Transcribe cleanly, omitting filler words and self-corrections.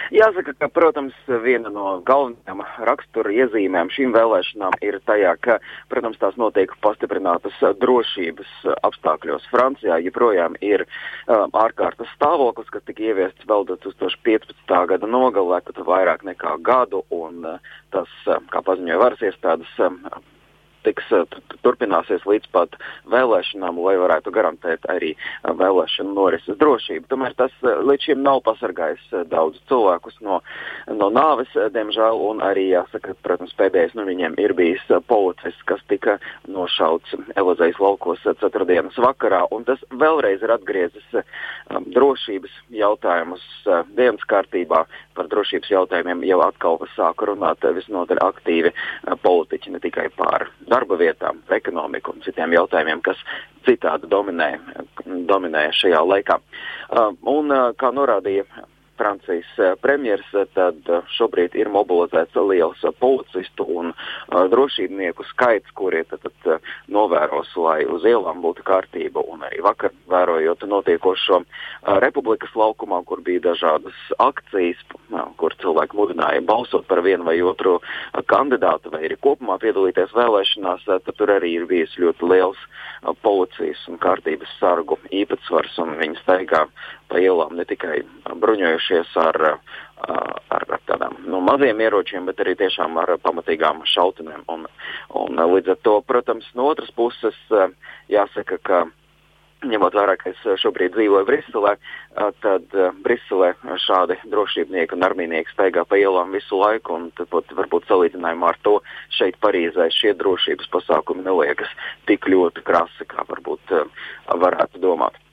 Jāsaka, ka, protams, viena no galvenajām rakstura iezīmēm šīm vēlēšanām ir tajā, ka, protams, tās notiek pastiprinātas drošības apstākļos. Francijā joprojām ir ārkārtas stāvoklis, kas tika ieviests vēl 2015. gada nogalē, tad vairāk nekā gadu, un tas, kā paziņoja varas iestādes, turpināsies līdz pat vēlēšanām, lai varētu garantēt arī vēlēšanu norises drošību. Tomēr tas līdz šim nav pasargājis daudz cilvēkus no nāves, diemžēl, un arī jāsaka, protams, pēdējais no viņiem ir bijis policists, kas tika nošauts Elizejas laukos ceturtdienas vakarā, un tas vēlreiz ir atgriezis drošības jautājumus dienas kārtībā. Par drošības jautājumiem jau atkal sāka runāt visnotaļ aktīvi politiķi, ne tikai par darba vietām, ekonomiku un citiem jautājumiem, kas citādi dominē šajā laikā. Un, kā norādīja Francijas premjers, tad šobrīd ir mobilizēts liels policistu un drošībnieku skaits, kuri tad novēros, lai uz ielām būtu kārtība, un arī vakar vērojot notiekošo Republikas laukumā, kur bija dažādas akcijas, kur cilvēki mudināja balsot par vienu vai otru kandidātu, vai arī kopumā piedalīties vēlēšanās, tad tur arī ir bijis ļoti liels policijas un kārtības sargu īpatsvars, un viņi staigā pa ielām ne tikai bruņojušies ar tādām maziem ieročiem, bet arī tiešām ar pamatīgām šautenēm. Un līdz ar to, protams, no otras puses jāsaka, ka ņemot vērā, ka es šobrīd dzīvoju Briselē, tad Briselē šādi drošībnieki un armijnieki staigā pa ielām visu laiku, un tad varbūt salīdzinājumā ar to šeit Parīzē šie drošības pasākumi neliekas tik ļoti krasi, kā varbūt varētu domāt.